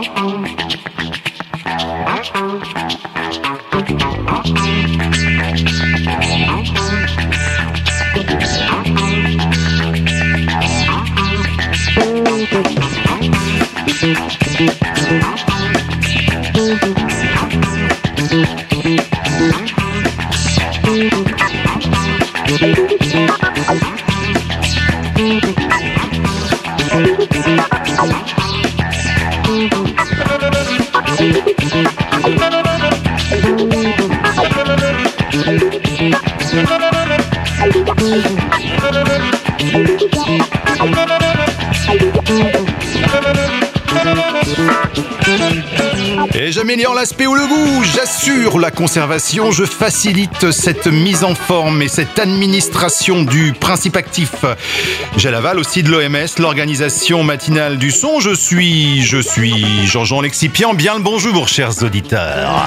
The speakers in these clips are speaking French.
Et j'améliore l'aspect ou le goût, j'assure la conservation, je facilite cette mise en forme et cette administration du principe actif. J'ai l'aval aussi de l'OMS, l'organisation matinale du son. Je suis Jean-Jean Lexipian. Bien le bonjour, chers auditeurs.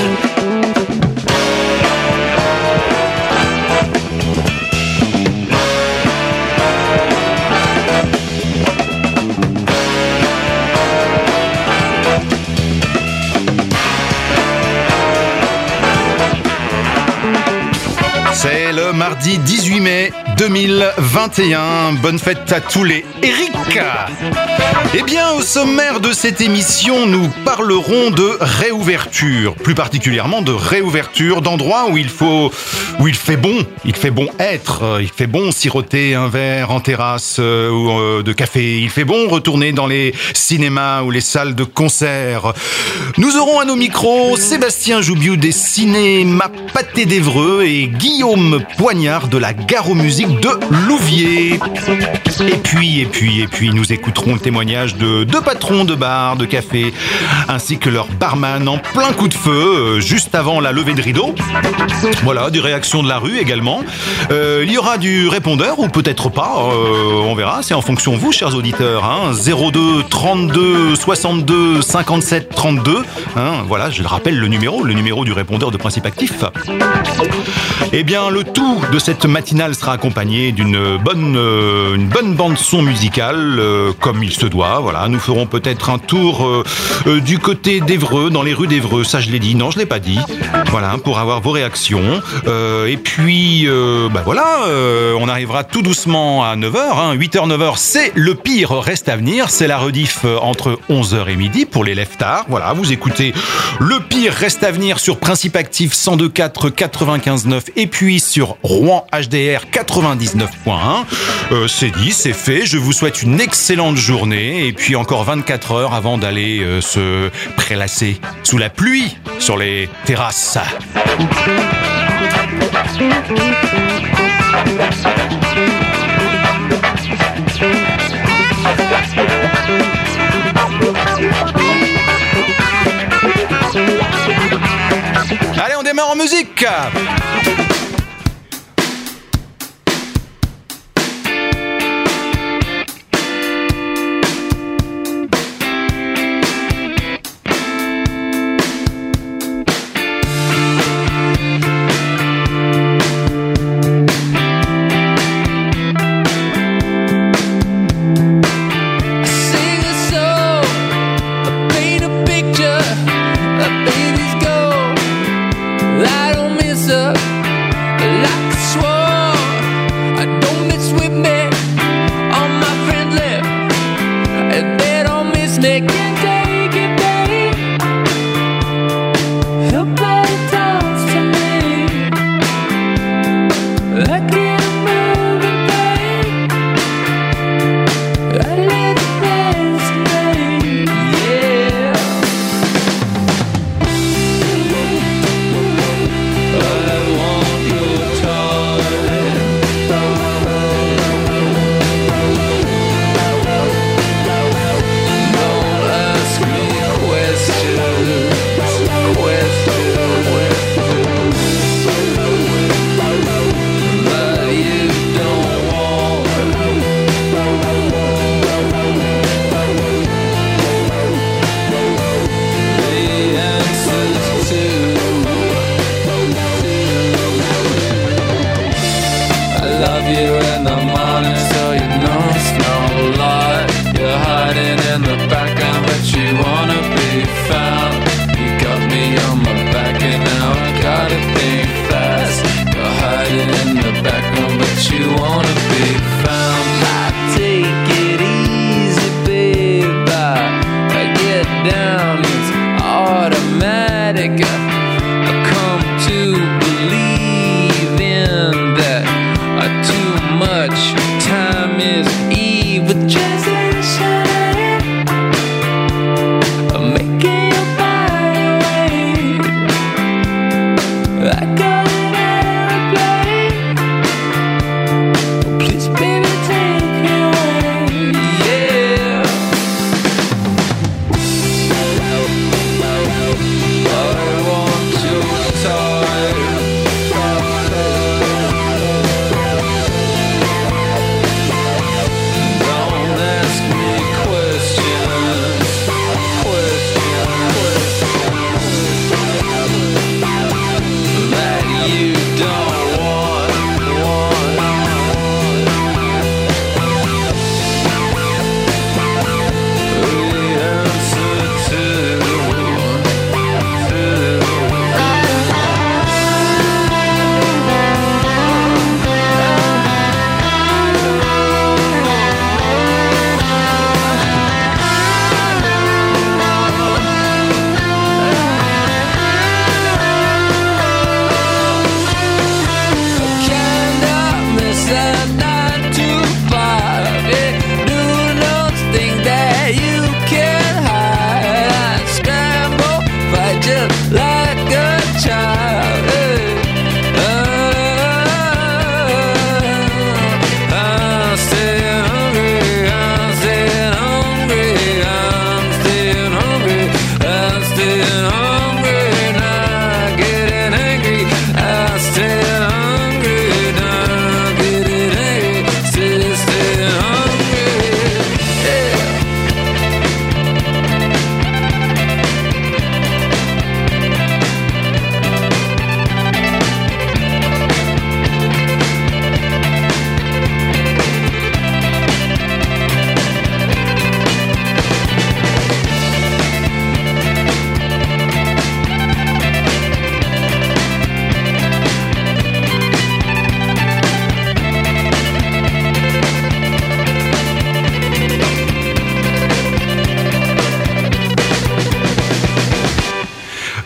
C'est le mardi 18 mai 2021. Bonne fête à tous les Eric. Eh bien, au sommaire de cette émission, nous parlerons de réouverture. Plus particulièrement de réouverture d'endroits où il fait bon être. Il fait bon siroter un verre en terrasse ou de café. Il fait bon retourner dans les cinémas ou les salles de concert. Nous aurons à nos micros Sébastien Joubiou des Cinémas Pâté d'Évreux et Guillaume Poignard de la Gare aux Musiques de Louviers. Et puis, nous écouterons le témoignage de deux patrons de bars, de cafés, ainsi que leur barman en plein coup de feu, juste avant la levée de rideau. Voilà, des réactions de la rue également. Il y aura du répondeur, ou peut-être pas, on verra, c'est en fonction de vous, chers auditeurs. 02 32 62 57 32. Voilà, je le rappelle, le numéro du répondeur de Principe Actif. Eh bien, le tout de cette matinale sera accompagné d'une bonne bande-son musicale, comme il se doit. Voilà, nous ferons peut-être un tour du côté d'Évreux, dans les rues d'Évreux. Ça, je l'ai dit. Non, je l'ai pas dit. Voilà, pour avoir vos réactions. Et puis, on arrivera tout doucement à 9h. 8h, 9h, c'est le pire reste à venir. C'est la rediff entre 11h et midi pour les lève-tard. Voilà, vous écoutez le pire reste à venir sur Principe Actif 102.4 95.9 et puis sur Rouen HDR 99.1. C'est dit, c'est fait. Je vous souhaite une excellente journée et puis encore 24 heures avant d'aller se prélasser sous la pluie sur les terrasses. Allez, on démarre en musique. I don't miss her.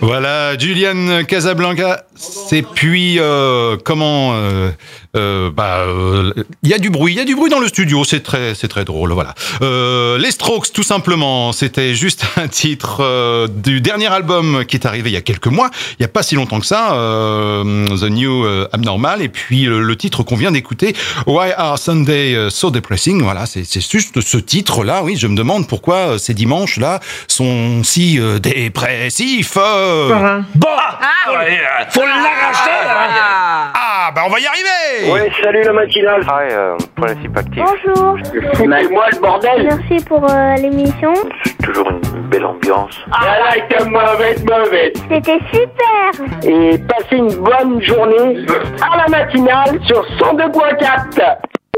Voilà, Julian Casablanca. Et puis, il y a du bruit dans le studio, c'est très drôle, voilà. Les Strokes, tout simplement, c'était juste un titre du dernier album qui est arrivé il y a quelques mois, il y a pas si longtemps que ça, The New Abnormal, et puis le titre qu'on vient d'écouter, Why Are Sunday So Depressing, voilà, c'est juste ce titre-là, oui, je me demande pourquoi ces dimanches-là sont si dépressifs. Faut l'arracher. On va y arriver. Ouais, salut la matinale. Principe actif. Bonjour. C'est moi le bordel. Merci pour l'émission. C'est toujours une belle ambiance. La like mauvaise. C'était super. Et passez une bonne journée à la matinale sur 102.4.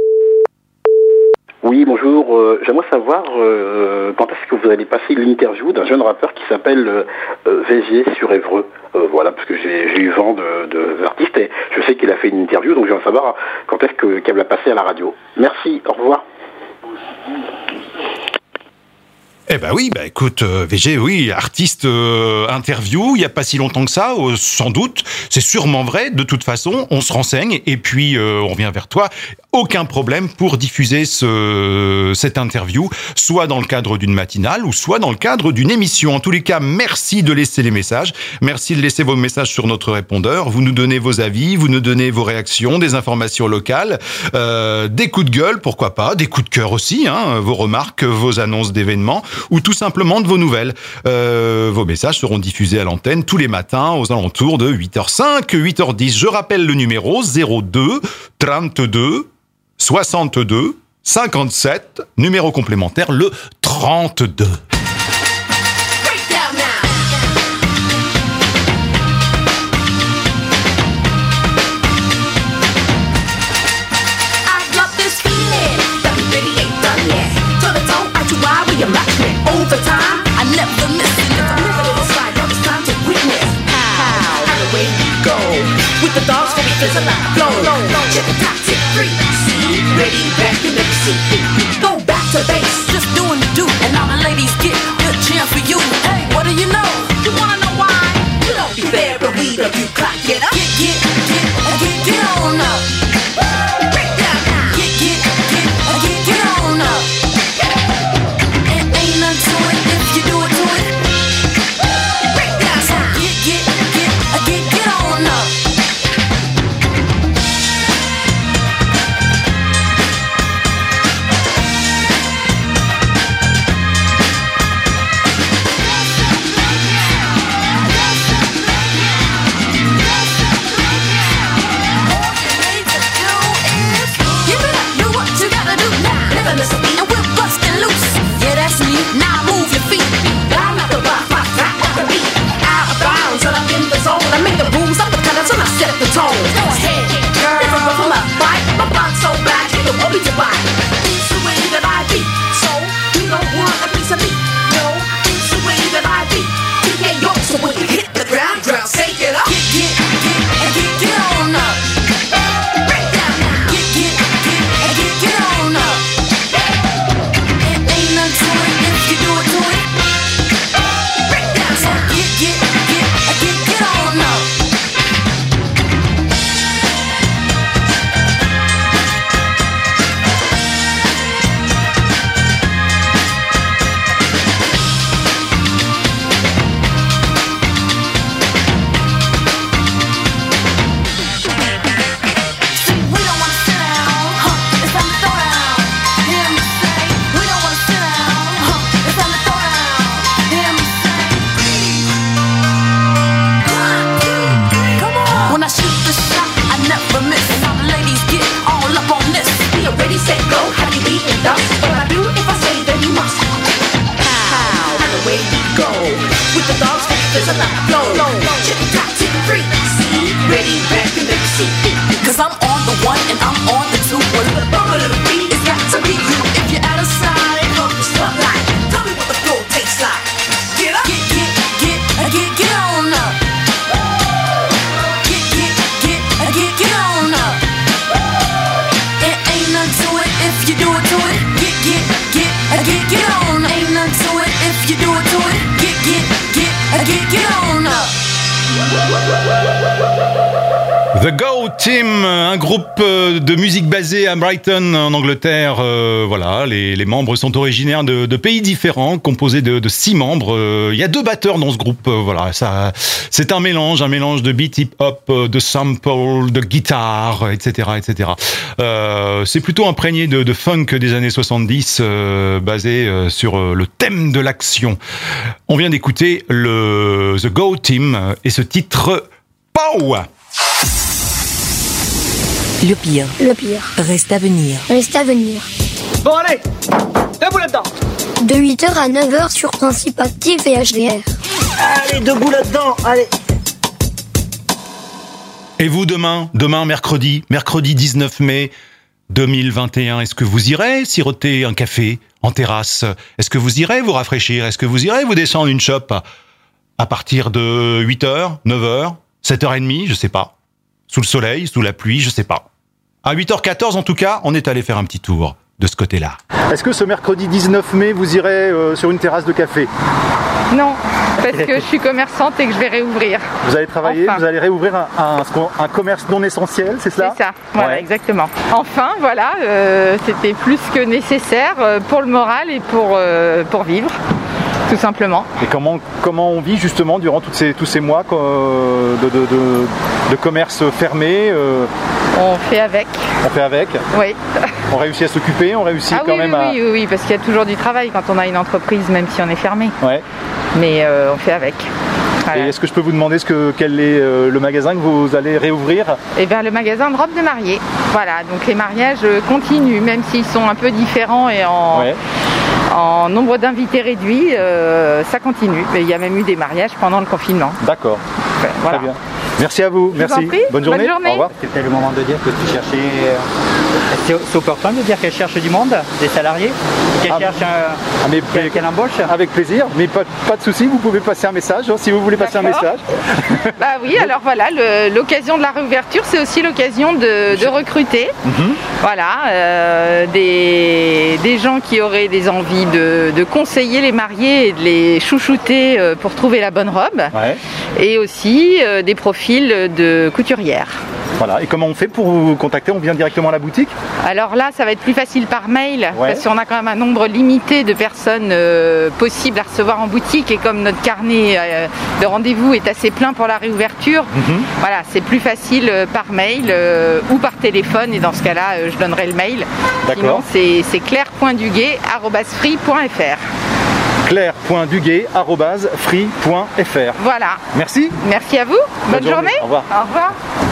Oui, bonjour. J'aimerais savoir quand est-ce que vous allez passer l'interview d'un jeune rappeur qui s'appelle VG sur Évreux. Voilà, parce que j'ai eu vent de l'artiste et je sais qu'il a fait une interview, donc j'aimerais savoir quand est-ce qu'elle va passer à la radio. Merci, au revoir. Eh ben oui, écoute, VG, oui, artiste interview, il y a pas si longtemps que ça, sans doute, c'est sûrement vrai, de toute façon, on se renseigne, et puis on vient vers toi, aucun problème pour diffuser cette interview, soit dans le cadre d'une matinale, ou soit dans le cadre d'une émission. En tous les cas, merci de laisser les messages, merci de laisser vos messages sur notre répondeur, vous nous donnez vos avis, vous nous donnez vos réactions, des informations locales, des coups de gueule, pourquoi pas, des coups de cœur aussi, vos remarques, vos annonces d'événements, ou tout simplement de vos nouvelles. Vos messages seront diffusés à l'antenne tous les matins aux alentours de 8h05, 8h10. Je rappelle le numéro 02 32 62 57, numéro complémentaire le 32. Over time, I never miss it. If I never let it slide, now it's time to witness how the way we go. With the dogs, for me, there's a lot of flow. Check the top, tip 3, see, ready, back in the seat. Go back to base, just doing the do, and all the ladies get good cheer for you. Hey, what do you know? You wanna know why? You don't be fair, but we don't do clock. Get up, get on up. Break down now. Get on up. To it if you do it to it. Break down time. Get on up. Get on up. The Go Team, un groupe de musique basé à Brighton en Angleterre. Voilà, les membres sont originaires de pays différents, composés de 6 membres. Il y a 2 batteurs dans ce groupe. Voilà, ça, c'est un mélange de beat hip-hop, de sample, de guitare, etc., etc. C'est plutôt imprégné de funk des années 70, basé sur le thème de l'action. On vient d'écouter The Go Team et ce titre Pow. Le pire reste à venir. Bon, allez, debout là-dedans. De 8h à 9h sur Principe Actif et HDR. Allez, debout là-dedans, allez. Et vous, demain, mercredi 19 mai 2021, est-ce que vous irez siroter un café en terrasse? Est-ce que vous irez vous rafraîchir? Est-ce que vous irez vous descendre une chope à partir de 8h, 9h, 7h30, je sais pas. Sous le soleil, sous la pluie, je sais pas. À 8h14, en tout cas, on est allé faire un petit tour de ce côté-là. Est-ce que ce mercredi 19 mai, vous irez sur une terrasse de café? Non, parce que je suis commerçante et que je vais réouvrir. Vous allez travailler, enfin. Vous allez réouvrir un commerce non essentiel, c'est cela? C'est ça, voilà, ouais. Exactement. Enfin, voilà, c'était plus que nécessaire pour le moral et pour vivre. Tout simplement. Et comment on vit justement durant tous ces mois de commerce fermé On fait avec. On fait avec. Oui. On réussit à s'occuper, on réussit quand même à... Oui, parce qu'il y a toujours du travail quand on a une entreprise, même si on est fermé. Ouais. Mais on fait avec. Voilà. Et est-ce que je peux vous demander quel est le magasin que vous allez réouvrir? Eh bien, le magasin de robes de mariée. Voilà, donc les mariages continuent, même s'ils sont un peu différents et en nombre d'invités réduit, ça continue. Il y a même eu des mariages pendant le confinement. D'accord. Ouais, voilà. Très bien. Merci à vous. Merci. Bonne journée. Au revoir. C'est peut-être le moment de dire que tu cherchais... C'est opportun de dire qu'elle cherche du monde, des salariés, qu'elle cherche qu'elle embauche. Avec plaisir, mais pas de souci, vous pouvez passer un message si vous voulez passer un message. Bah oui, alors voilà, l'occasion de la réouverture, c'est aussi l'occasion de recruter. Voilà, des gens qui auraient des envies de conseiller les mariés et de les chouchouter pour trouver la bonne robe. Ouais. Et aussi des profils de couturières. Voilà, et comment on fait pour vous contacter? On vient directement à la boutique? Alors là, ça va être plus facile par mail, ouais. Parce qu'on a quand même un nombre limité de personnes possibles à recevoir en boutique, et comme notre carnet de rendez-vous est assez plein pour la réouverture, voilà, c'est plus facile par mail ou par téléphone, et dans ce cas-là, je donnerai le mail. D'accord. Sinon, c'est claire.duguay@free.fr. claire.duguay@free.fr. Voilà. Merci. Merci à vous. Bonne journée. Au revoir. Au revoir.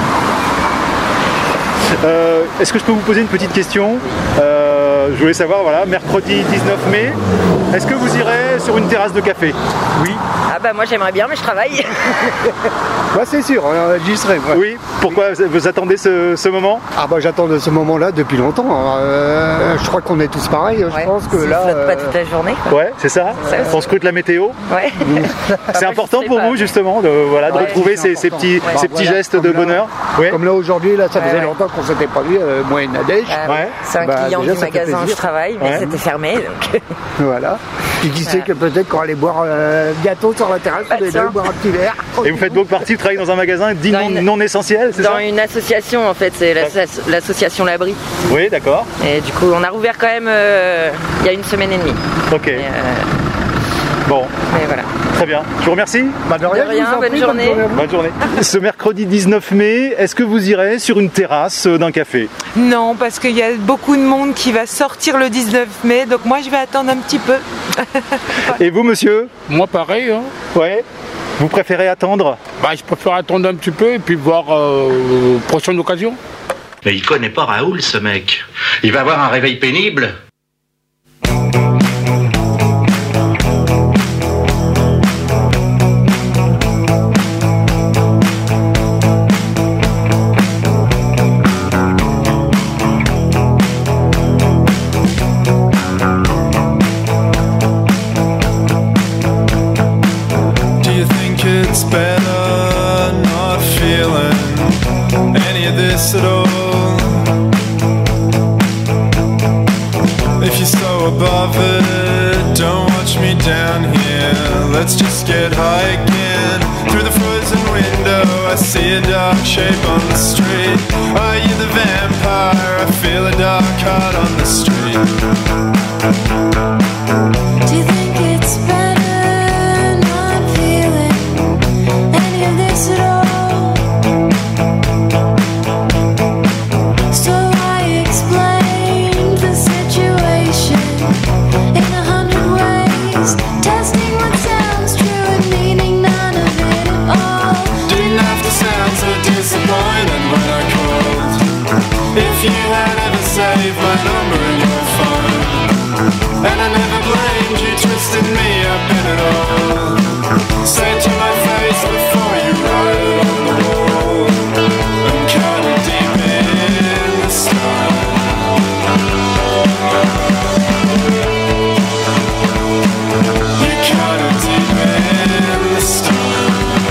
Est-ce que je peux vous poser une petite question? Je voulais savoir, voilà, mercredi 19 mai, est-ce que vous irez sur une terrasse de café? Oui. Ah bah moi j'aimerais bien, mais je travaille. Bah c'est sûr, j'y serai. Ouais. Oui, pourquoi vous attendez ce moment? Ah bah j'attends ce moment-là depuis longtemps. Je crois qu'on est tous pareils, je pense que là... flotte pas toute la journée, quoi. Ouais, c'est ça. On scrute la météo. Ouais. C'est important pour vous justement de retrouver ces petits gestes de bonheur. Ouais. Comme là aujourd'hui, là ça faisait longtemps qu'on s'était pas vu, moi et Nadège. C'est un client du magasin où je travaille, mais c'était fermé. Donc... Voilà. Puis qui sait que peut-être qu'on allait boire bientôt sur la terrasse, on allait boire un petit verre. Et vous faites donc partie, vous travaillez dans un magasin dit non essentiel, c'est ça? Dans une association en fait, c'est l'association L'Abri. Oui, d'accord. Et du coup, on a rouvert quand même il y a 1 semaine et demie. Ok. Bon. Mais voilà. Très bien. Je vous remercie. De rien, bonne journée. Bonne journée. Ce mercredi 19 mai, est-ce que vous irez sur une terrasse d'un café? Non, parce qu'il y a beaucoup de monde qui va sortir le 19 mai, donc moi je vais attendre un petit peu. Et vous, monsieur? Moi, pareil. Hein. Ouais. Vous préférez attendre? Je préfère attendre un petit peu et puis voir prochaine occasion. Mais il connaît pas Raoul, ce mec. Il va avoir un réveil pénible. It's better not feeling any of this at all. If you're so above it, don't watch me down here. let's just get high again. Through the frozen window, I see a dark shape on the street. Are you the vampire? I feel a dark heart on the street. Do you think it's better not feeling any of this at all? So I explained the situation in 100 ways, testing what sounds true and meaning none of it at all. Didn't have to sound so disappointed when I called. If you had ever saved my number in your phone, and I never blamed you, twisted me up in it all. Say it to my face before you write it on the wall. I'm kinda deep in the stone. You're kinda deep in the stone.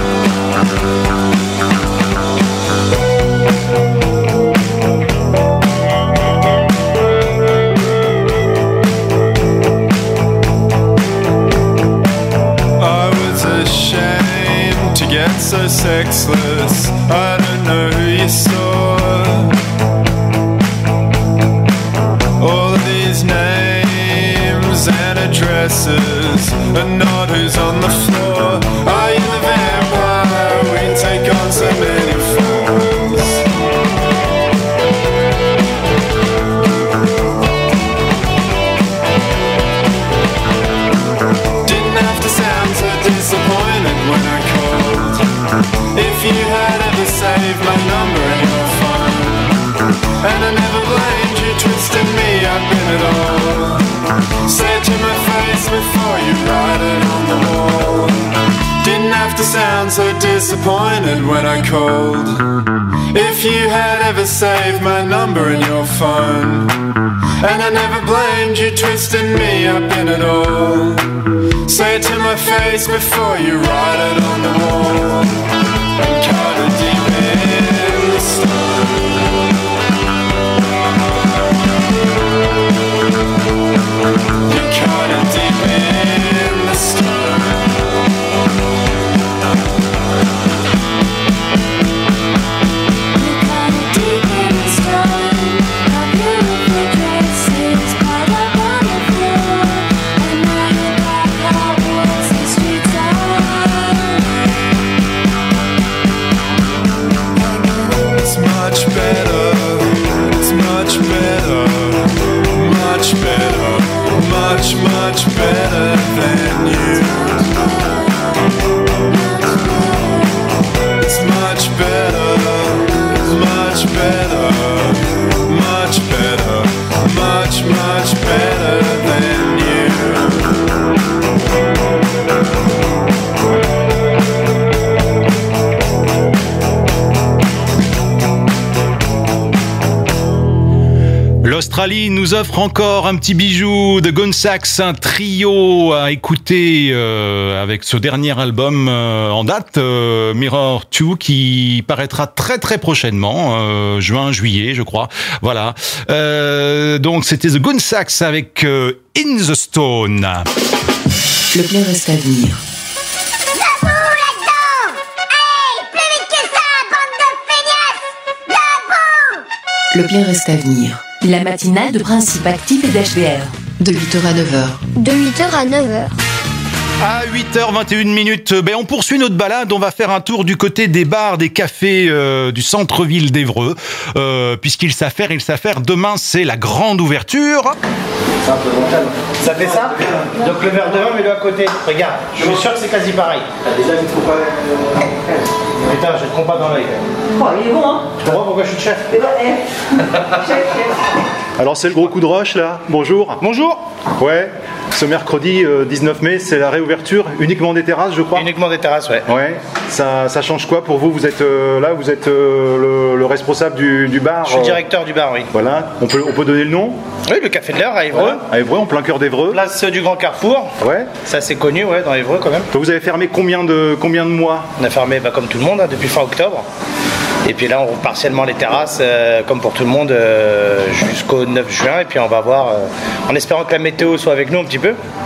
Ashamed to get so sexless. I don't know who you saw. All of these names and addresses, and not who's on the floor. Are you the vampire? We take on so many forms. Didn't have to sound so disappointed when I called. If you had ever saved my number in your phone, and I never blamed you, twisting me up in it all. Say it to my face before you write it on the wall. Didn't have to sound so disappointed when I called. If you had ever saved my number in your phone, and I never blamed you, twisting me up in it all. Say it to my face before you write it on the wall. I'm kinda deep in the stone. You're kinda deep in the stone. Much better than you. It's much better, much better, much better, much better than you. L'Australie nous offre encore un petit bijou de Gunsax, un trio à écouter avec ce dernier album en date, Mirror 2, qui paraîtra très très prochainement, juin-juillet je crois. Voilà. Donc c'était The Gunsax avec In the Stone. Le plein reste à venir. Le plein reste à venir. La matinale de Principe Actif et d'HVR. De 8h à 9h. De 8h à 9h. À 8h21, on poursuit notre balade. On va faire un tour du côté des bars, des cafés du centre-ville d'Évreux. Puisqu'il s'affaire. Demain, c'est la grande ouverture. Ça fait ça? Donc le verre de vin, mets-le à côté. Regarde, je suis sûr que c'est quasi pareil. Déjà, il ne faut pas... Putain, je te comprends pas dans l'œil. Oh, il est bon, hein? Tu comprends pourquoi je suis le chef? Chef. Alors c'est le gros coup de rush là. Bonjour. Bonjour. Ouais. Ce mercredi 19 mai, c'est la réouverture uniquement des terrasses, je crois. Uniquement des terrasses, ouais. Ouais. Ça change quoi pour vous? Vous êtes là, vous êtes le responsable du bar. Je suis directeur du bar, oui. Voilà. On peut donner le nom? Oui, le Café de l'Heure à Évreux. Voilà. À Évreux, en plein cœur d'Évreux. Place du Grand Carrefour. Ouais. C'est assez connu, ouais, dans Évreux quand même. Vous avez fermé combien de mois? On a fermé comme tout le monde, hein, depuis fin octobre. Et puis là, on rouvre partiellement les terrasses, comme pour tout le monde, jusqu'au 9 juin. Et puis on va voir, en espérant que la météo soit avec nous un petit peu.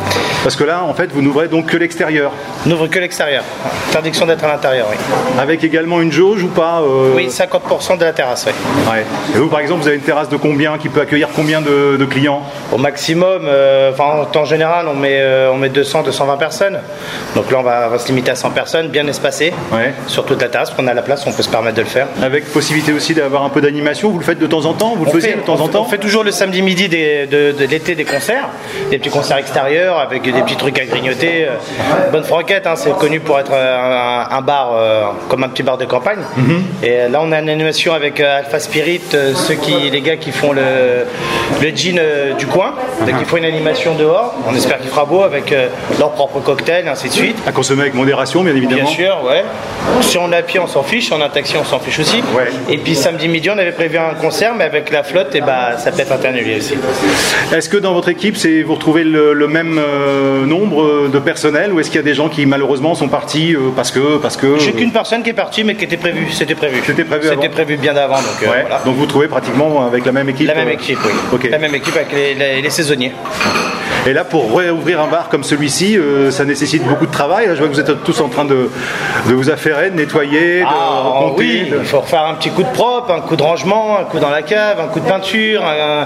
Parce que là, en fait, vous n'ouvrez donc que l'extérieur. On n'ouvre que l'extérieur. Interdiction d'être à l'intérieur, oui. Avec également une jauge ou pas Oui, 50% de la terrasse, oui. Ouais. Et vous, par exemple, vous avez une terrasse de combien, qui peut accueillir combien de clients? Au maximum, en temps général, on met 200, 220 personnes. Donc là, on va se limiter à 100 personnes, bien espacées, sur toute la terrasse. On a la place, on peut se permettre de le faire. Avec possibilité aussi d'avoir un peu d'animation, vous le faites de temps en temps? Vous le faisiez de temps en temps? On fait toujours le samedi midi de l'été des concerts, des petits concerts extérieurs avec des petits trucs à grignoter. Bonne Franquette, hein, c'est connu pour être un bar, comme un petit bar de campagne. Et là, on a une animation avec Alpha Spirit, les gars qui font le gin du coin. Donc ils font une animation dehors. On espère qu'il fera beau avec leur propre cocktail, ainsi de suite. À consommer avec modération, bien évidemment. Bien sûr, ouais. Si on est à pied, on s'en fiche. Si on est en taxi, on s'en fiche aussi. Ouais. Et puis samedi midi, on avait prévu un concert, mais avec la flotte, ça peut être annulé aussi. Est-ce que dans votre équipe, vous retrouvez le même nombre de personnel, ou est-ce qu'il y a des gens qui malheureusement sont partis parce que J'ai qu'une personne qui est partie, mais qui était prévue. C'était prévu. C'était prévu bien d'avant. Donc, voilà. Donc vous trouvez pratiquement avec la même équipe? La même équipe, oui. Okay. La même équipe avec les saisonniers. Et là, pour réouvrir un bar comme celui-ci, ça nécessite beaucoup de travail. Là, je vois que vous êtes tous en train de vous affairer, de nettoyer, de recompter. Oui, il faut refaire un petit coup de propre, un coup de rangement, un coup dans la cave, un coup de peinture,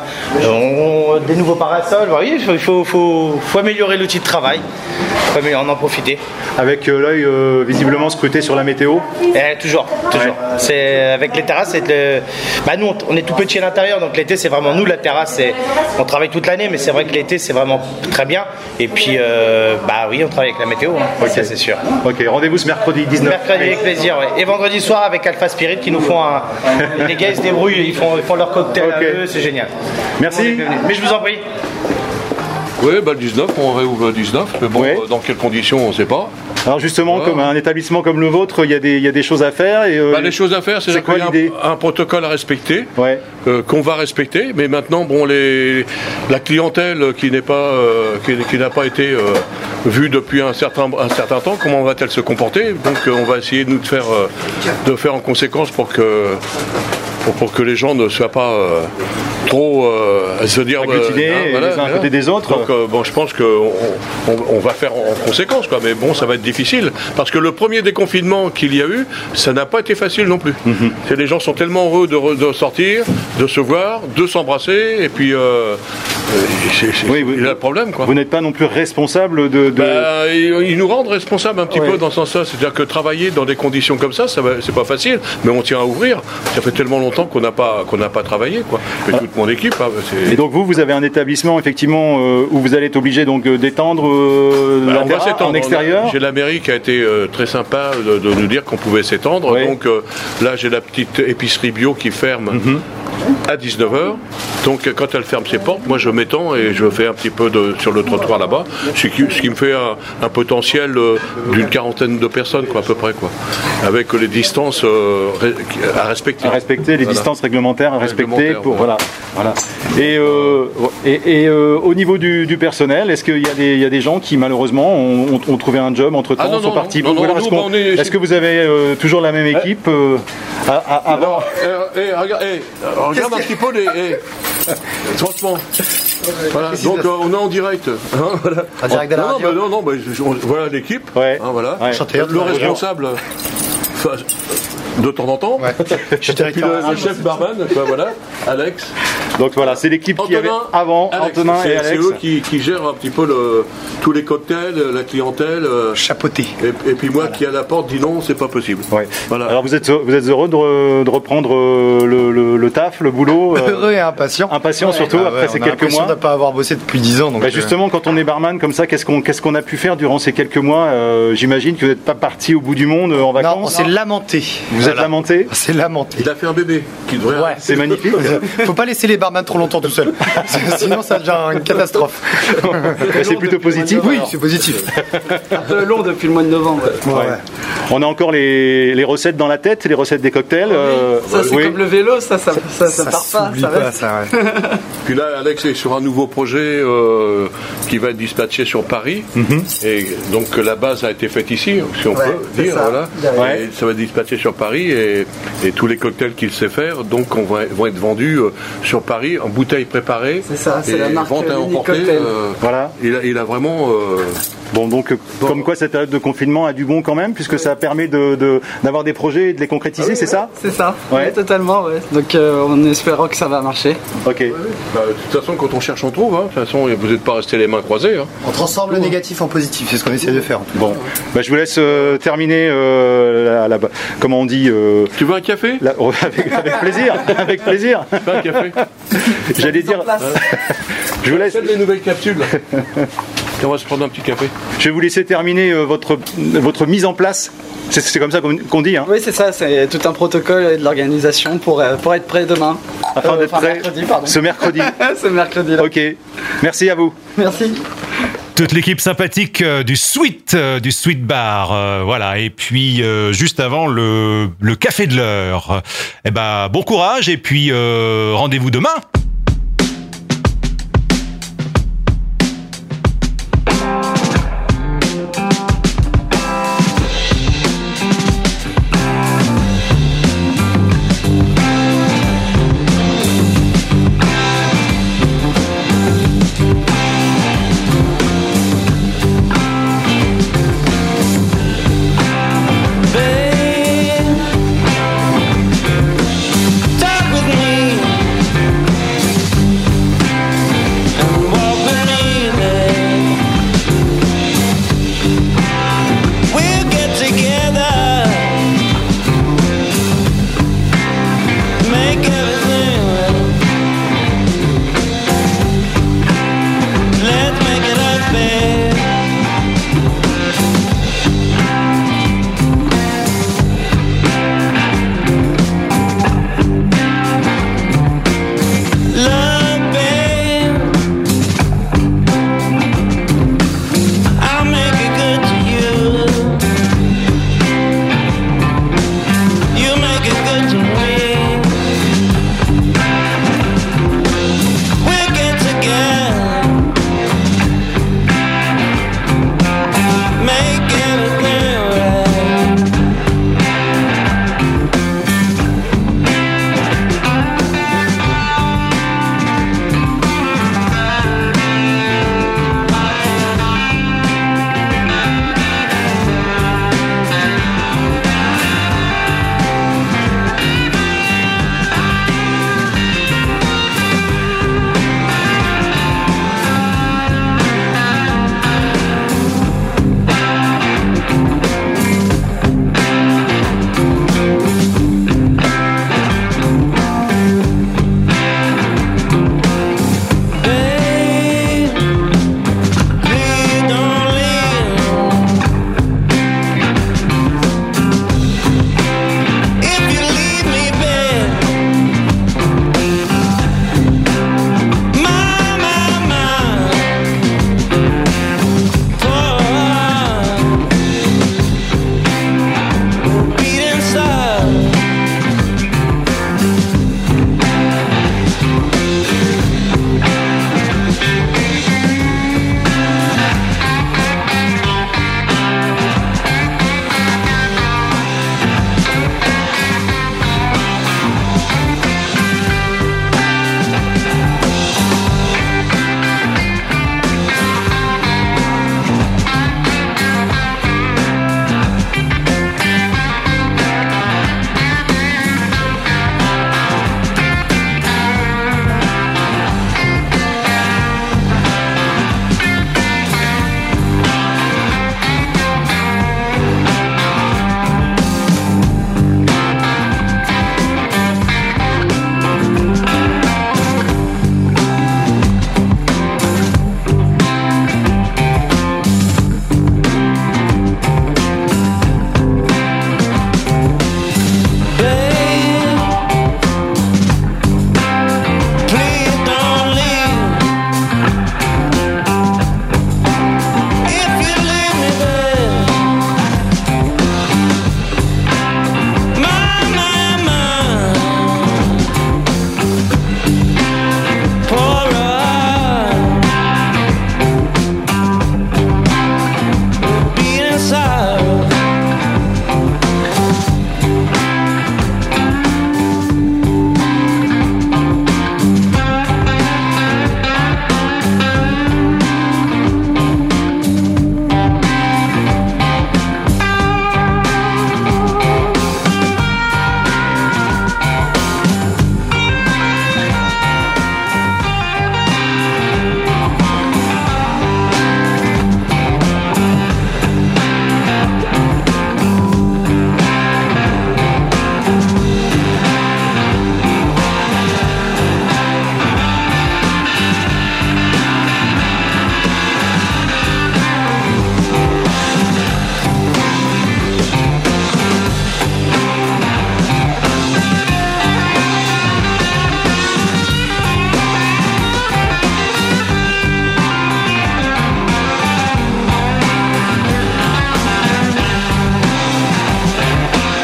des nouveaux parasols. Oui, il faut améliorer l'outil de travail. Il faut en profiter. Avec l'œil visiblement scruté sur la météo? Toujours. C'est avec les terrasses, nous on est tout petit à l'intérieur, donc l'été c'est vraiment nous la terrasse. On travaille toute l'année, mais c'est vrai que l'été c'est vraiment très bien. Et puis oui, on travaille avec la météo, okay. Ça c'est sûr. Ok, rendez-vous ce mercredi 19. Mercredi avec plaisir, ouais. Et vendredi soir avec Alpha Spirit qui nous font les gars ils se débrouillent, ils font leur cocktail à eux, c'est génial. Merci. Mais je vous en prie. Oui, le 19, on réouvre le 19, mais bon, dans quelles conditions, on ne sait pas. Alors justement, comme un établissement comme le vôtre, il y a des choses à faire. Et, les choses à faire, c'est qu'il y a un protocole à respecter, qu'on va respecter, mais maintenant, la clientèle qui n'a pas été vue depuis un certain temps, comment va-t-elle se comporter? Donc on va essayer de faire en conséquence pour que les gens ne soient pas trop se dire agglutinés les uns à côté des autres. Donc je pense qu'on va faire en conséquence, quoi. Mais bon, ça va être difficile parce que le premier déconfinement qu'il y a eu, ça n'a pas été facile non plus. Les gens sont tellement heureux de sortir, de se voir, de s'embrasser, et puis il a le problème, quoi. Vous n'êtes pas non plus responsable ils nous rendent responsables un petit peu dans ce sens-là, c'est-à-dire que travailler dans des conditions comme ça, c'est pas facile, mais on tient à ouvrir. Ça fait tellement longtemps qu'on n'a pas travaillé, quoi. Et toute mon équipe. Et donc vous avez un établissement effectivement où vous allez être obligé donc d'étendre on va s'étendre en extérieur. J'ai la mairie qui a été très sympa de nous dire qu'on pouvait s'étendre. Donc là j'ai la petite épicerie bio qui ferme à 19h. Donc quand elle ferme ses portes, moi je m'étends et je fais un petit peu sur le trottoir là-bas, ce qui me fait un potentiel d'une quarantaine de personnes, quoi, à peu près, quoi, avec les distances à respecter. À respecter les distances réglementaires à respecter pour voilà. Et au niveau du personnel, est-ce qu'il y a des gens qui malheureusement ont trouvé un job entre temps, sont partis? Est-ce que vous avez toujours la même équipe avant? Regarde un petit peu franchement, voilà. Donc on est en direct. Voilà. En direct de la radio. Voilà l'équipe. Voilà. Le responsable. De temps en temps. Et puis le chef barman, voilà, Alex. Donc voilà, c'est l'équipe qui avait avant, Antonin et Alex. C'est eux qui gèrent un petit peu tous les cocktails, la clientèle. Chapeauté. Et puis moi qui à la porte dis non, c'est pas possible. Voilà. Alors vous êtes heureux de reprendre le taf, le boulot? Heureux et impatient. Impatient surtout après ces quelques mois. On n'a pas avoir bossé depuis 10 ans. Donc justement, quand on est barman comme ça, qu'est-ce qu'on a pu faire durant ces quelques mois? J'imagine que vous n'êtes pas parti au bout du monde en vacances. Non, on s'est lamenté. Vous êtes lamenté? C'est lamenté. Il a fait un bébé qui devrait. C'est magnifique. Faut pas laisser les barman trop longtemps tout seul. Sinon ça devient une catastrophe. C'est plutôt positif. Oui, c'est positif. Un peu long depuis le mois de novembre. On a encore les recettes dans la tête, les recettes des cocktails. Ça c'est comme le vélo, ça part pas. Ça reste. Puis là, Alex est sur un nouveau projet qui va être dispatché sur Paris. Et donc la base a été faite ici, si on peut dire. Voilà. Et ça va être dispatché sur Paris et tous les cocktails qu'il sait faire donc vont être vendus sur Paris en bouteilles préparées. C'est ça, c'est la marque vente à emporter. Voilà. Il a vraiment. Bon, donc comme quoi cette période de confinement a du bon quand même, puisque ça permet d'avoir des projets et de les concrétiser, c'est ça? C'est ça. Ouais, totalement. Ouais. Donc en espérant que ça va marcher. Ok. Bah, de toute façon, quand on cherche, on trouve. Hein. De toute façon, vous n'êtes pas resté les mains croisées. Hein. On transforme le négatif en positif, c'est ce qu'on essaie de faire. Bon, bah, je vous laisse terminer comment on dit Tu veux un café avec plaisir, avec plaisir. Tu veux un café J'allais dire. Je vous laisse. Faites les nouvelles capsules. On va se prendre un petit café. Je vais vous laisser terminer votre mise en place. C'est comme ça qu'on dit, hein? Oui, c'est ça, c'est tout un protocole et de l'organisation pour être prêt demain. Afin d'être prêt mercredi, pardon. Ce mercredi. Ce mercredi-là. Ok, merci à vous. Merci. Toute l'équipe sympathique du Sweet Bar, voilà. Et puis juste avant le café de l'heure. Eh ben bon courage et puis rendez-vous demain. Talk with me.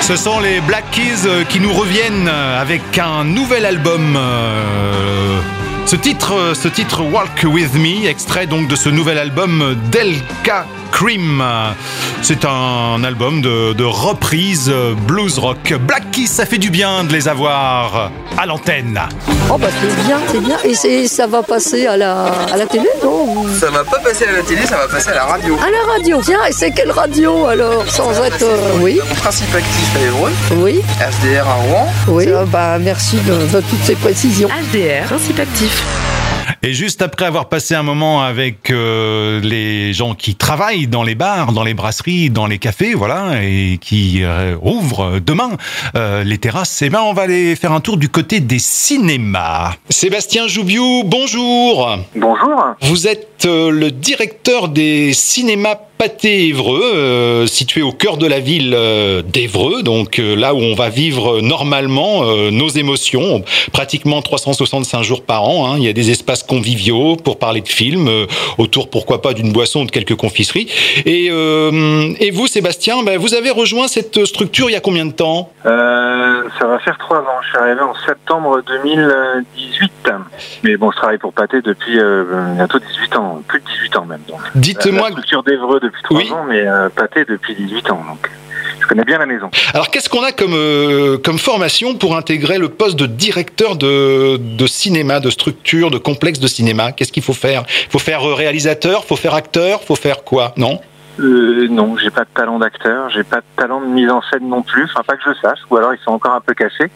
Ce sont les Black Keys qui nous reviennent avec un nouvel album. Ce titre Walk With Me, extrait donc de ce nouvel album Delta Cream. C'est un album de reprise blues rock. Black Keys, ça fait du bien de les avoir à l'antenne. Oh bah c'est bien. Et ça va passer à la télé, non? Ça va pas passer à la télé, ça va passer à la radio. À la radio, tiens, et c'est quelle radio alors? Sans être... oui. Principe actif à Évreux. Oui. HDR à Rouen. Oui. Merci de toutes ces précisions. HDR, Principe actif. Et juste après avoir passé un moment avec les gens qui travaillent dans les bars, dans les brasseries, dans les cafés, voilà, et qui ouvrent demain les terrasses, eh ben on va aller faire un tour du côté des cinémas. Sébastien Joubiou, bonjour. Bonjour. Vous êtes le directeur des cinémas Pathé Évreux, situé au cœur de la ville d'Évreux, donc là où on va vivre normalement nos émotions, pratiquement 365 jours par an. Hein. Il y a des espaces conviviaux pour parler de films, autour pourquoi pas d'une boisson ou de quelques confiseries. Et vous, Sébastien, vous avez rejoint cette structure il y a combien de temps? Ça va faire 3 ans. Je suis arrivé en septembre 2018. Mais bon, je travaille pour Pathé depuis bientôt 18 ans, plus de 18 ans même. Donc. Dites-moi... La structure d'Évreux depuis 3 ans, mais Pathé depuis 18 ans. Donc, je connais bien la maison. Alors, qu'est-ce qu'on a comme formation pour intégrer le poste de directeur de cinéma, de structure, de complexe de cinéma? Qu'est-ce qu'il faut faire? Il faut faire réalisateur, il faut faire acteur, il faut faire quoi? Non? Non, j'ai pas de talent d'acteur, j'ai pas de talent de mise en scène non plus, enfin pas que je sache, ou alors ils sont encore un peu cachés.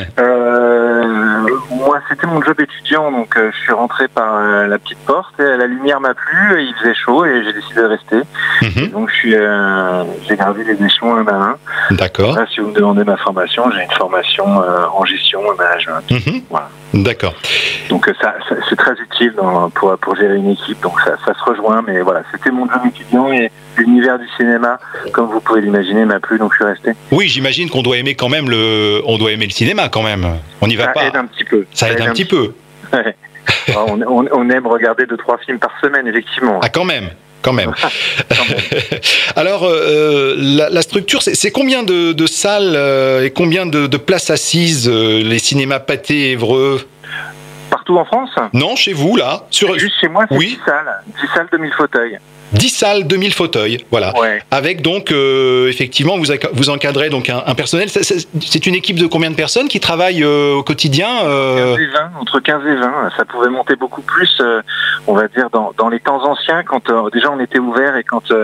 Moi c'était mon job étudiant, donc je suis rentré par la petite porte, et la lumière m'a plu, et il faisait chaud et j'ai décidé de rester. Et donc j'ai gravi les échelons un à un. D'accord. Là, si vous me demandez ma formation, j'ai une formation en gestion, en management. Voilà. D'accord. Donc ça c'est très utile pour gérer une équipe, donc ça se rejoint, mais voilà, c'était mon job étudiant et l'univers du cinéma, comme vous pouvez l'imaginer, m'a plu, donc je suis resté. Oui, j'imagine qu'on doit aimer quand même on doit aimer le cinéma quand même. On n'y va pas. Ça aide un petit peu. Ça aide un petit peu. Ouais. on aime regarder 2-3 films par semaine, effectivement. Ah, quand même. Alors, la structure, c'est combien de salles et combien de places assises les cinémas Pathé Évreux? Partout en France? Non, chez vous, là. Juste chez moi, c'est 10 salles, 2000 fauteuils. 10 salles, 2000 fauteuils, voilà. Ouais. Avec donc, effectivement, vous encadrez donc un personnel. C'est une équipe de combien de personnes qui travaillent au quotidien 15 et 20, entre 15 et 20. Ça pouvait monter beaucoup plus, on va dire, dans les temps anciens, quand déjà on était ouvert et quand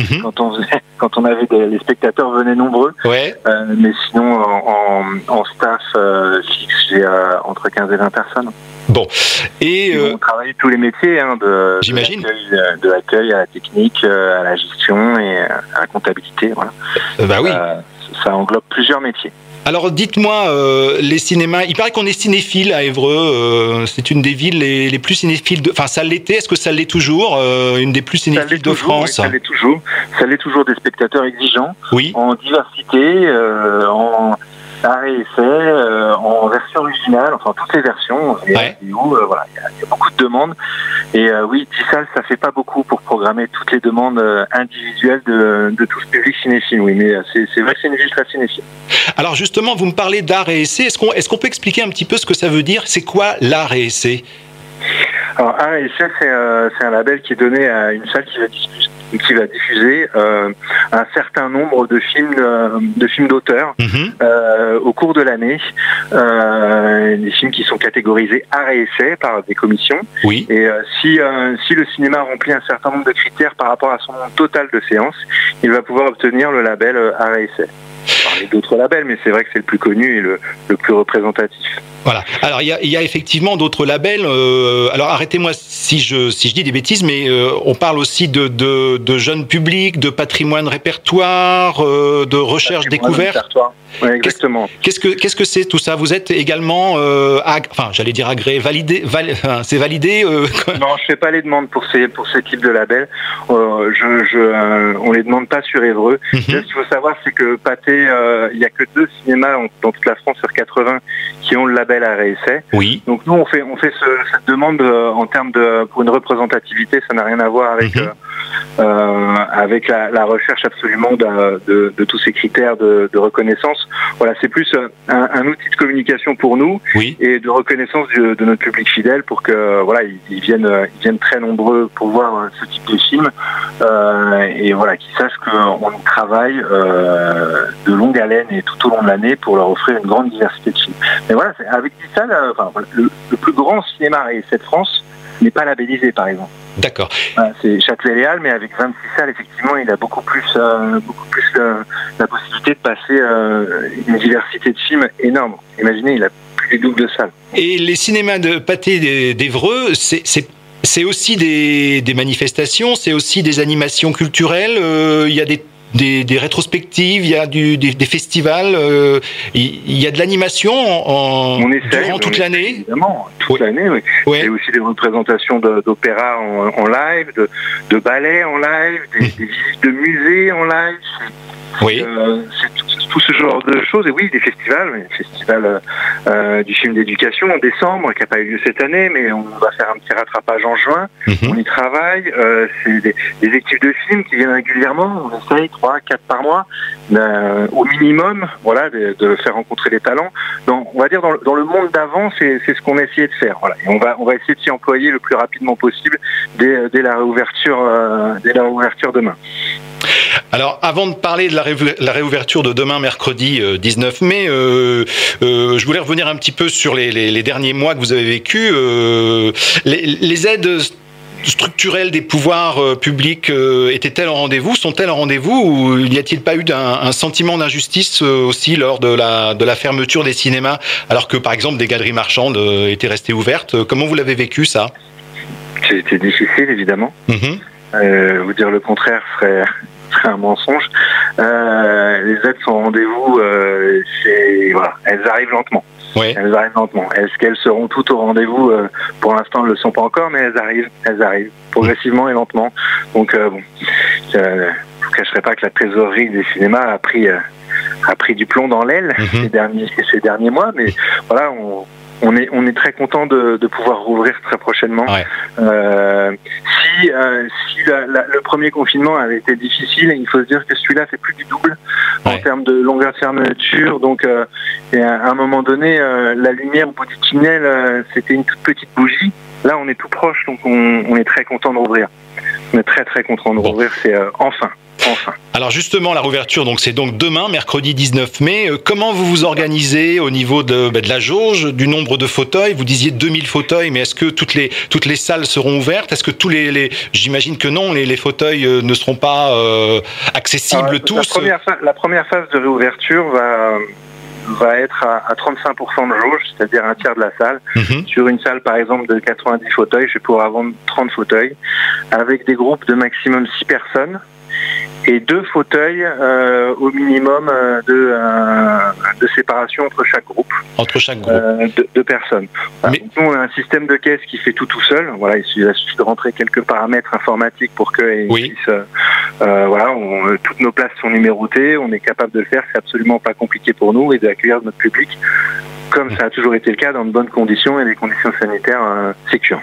on avait les spectateurs venaient nombreux. Ouais. Mais sinon, en staff fixe, j'ai entre 15 et 20 personnes. Bon. Et on travaille tous les métiers, j'imagine. De l'accueil à la technique, à la gestion et à la comptabilité. Voilà. Bah oui. Ça englobe plusieurs métiers. Alors dites-moi, les cinémas, il paraît qu'on est cinéphile à Évreux, c'est une des villes les plus cinéphiles, enfin ça l'était, est-ce que ça l'est toujours, une des plus cinéphiles de France? Oui, ça l'est toujours. Ça l'est toujours, des spectateurs exigeants, oui. En diversité, en art et essai, en version originale, enfin toutes les versions, voilà, il y a beaucoup de demandes. Et oui, 10 salles, ça fait pas beaucoup pour programmer toutes les demandes individuelles de tout ce public cinéphile, oui, mais c'est vrai que c'est une ville très cinéphile. Alors justement, vous me parlez d'art et essai, est-ce qu'on peut expliquer un petit peu ce que ça veut dire? C'est quoi l'art et essai? Alors, art et essai, c'est un label qui est donné à une salle qui va diffuser un certain nombre de films d'auteurs au cours de l'année, des films qui sont catégorisés art et essai par des commissions. Oui. Et si le cinéma remplit un certain nombre de critères par rapport à son nombre total de séances, il va pouvoir obtenir le label art et essai. Il y a d'autres labels, mais c'est vrai que c'est le plus connu et le plus représentatif. Voilà. Alors il y a effectivement d'autres labels. Alors arrêtez-moi si je dis des bêtises, mais on parle aussi de jeunes publics, de patrimoine répertoire, de recherche découverte. Oui, exactement. Qu'est-ce que c'est tout ça? Vous êtes également, j'allais dire agréé, validé, c'est validé. Non, je fais pas les demandes pour ces types de labels. On les demande pas sur Évreux. Ce qu'il faut savoir, c'est que Pathé, il y a que 2 cinémas dans toute la France sur 80 qui ont le label art et essai. Oui. Donc nous, on fait cette demande en termes pour une représentativité. Ça n'a rien à voir avec avec la recherche absolument de tous ces critères de reconnaissance. Voilà, c'est plus un outil de communication pour nous et de reconnaissance de notre public fidèle pour que voilà, ils viennent très nombreux pour voir ce type de film et voilà, qu'ils sachent qu'on travaille de longue haleine et tout au long de l'année pour leur offrir une grande diversité de films. Mais voilà, avec ça, le plus grand cinéma réalisé de France n'est pas labellisé, par exemple. D'accord. C'est Châtelet-Léal, mais avec 26 salles, effectivement, il a beaucoup plus la possibilité de passer une diversité de films énorme. Imaginez, il a plus du double de salles. Et les cinémas de Pâté d'Évreux, c'est aussi des manifestations, c'est aussi des animations culturelles. Il y a des rétrospectives, il y a des festivals, il y a de l'animation durant toute l'année. Évidemment, toute l'année, oui. Il y a aussi des représentations d'opéra en live, de ballet en live, des visites de musées en live. C'est tout ce genre de choses. Et oui, des festivals, le festival du film d'éducation en décembre, qui n'a pas eu lieu cette année, mais on va faire un petit rattrapage en juin. On y travaille. C'est des équipes de films qui viennent régulièrement. On essaye 3-4 par mois, au minimum, voilà, de faire rencontrer des talents. On va dire dans le monde d'avant, c'est ce qu'on a essayé de faire. Voilà. Et on va essayer de s'y employer le plus rapidement possible dès la réouverture demain. Alors, avant de parler de la réouverture de demain, mercredi 19 mai, je voulais revenir un petit peu sur les derniers mois que vous avez vécus. Les aides structurelles des pouvoirs publics étaient-elles en rendez-vous, sont-elles en rendez-vous, ou n'y a-t-il pas eu un sentiment d'injustice aussi lors de la fermeture des cinémas, alors que, par exemple, des galeries marchandes étaient restées ouvertes? Comment vous l'avez vécu, ça? C'était difficile, évidemment. Vous dire le contraire serait un mensonge. Les aides sont au rendez-vous, elles arrivent lentement. Elles arrivent lentement. Est-ce qu'elles seront toutes au rendez-vous? Pour l'instant, elles ne le sont pas encore, mais elles arrivent progressivement et lentement. Donc, je ne vous cacherai pas que la trésorerie des cinémas a pris du plomb dans l'aile ces derniers mois, mais voilà, on est très content de pouvoir rouvrir très prochainement. Si le premier confinement avait été difficile, il faut se dire que celui-là fait plus du double en termes de longueur de fermeture. Donc, à un moment donné, la lumière au bout du tunnel, c'était une toute petite bougie. Là, on est tout proche, donc on est très content de rouvrir. On est très très content de rouvrir. C'est enfin. Alors justement, la réouverture, c'est donc demain, mercredi 19 mai. Comment vous vous organisez au niveau de la jauge, du nombre de fauteuils? Vous disiez 2000 fauteuils, mais est-ce que toutes les salles seront ouvertes? Est-ce que j'imagine que non, les fauteuils ne seront pas accessibles tous? La première phase de réouverture va être à 35% de jauge, c'est-à-dire un tiers de la salle. Sur une salle, par exemple, de 90 fauteuils, je vais pouvoir vendre 30 fauteuils, avec des groupes de maximum 6 personnes. Et 2 fauteuils au minimum de séparation entre chaque groupe. De personnes. Voilà. Donc, nous, on a un système de caisse qui fait tout seul. Voilà, il suffit de rentrer quelques paramètres informatiques pour qu'ils puissent... toutes nos places sont numérotées, on est capable de le faire, c'est absolument pas compliqué pour nous et d'accueillir notre public comme ça a toujours été le cas, dans de bonnes conditions et des conditions sanitaires sécures.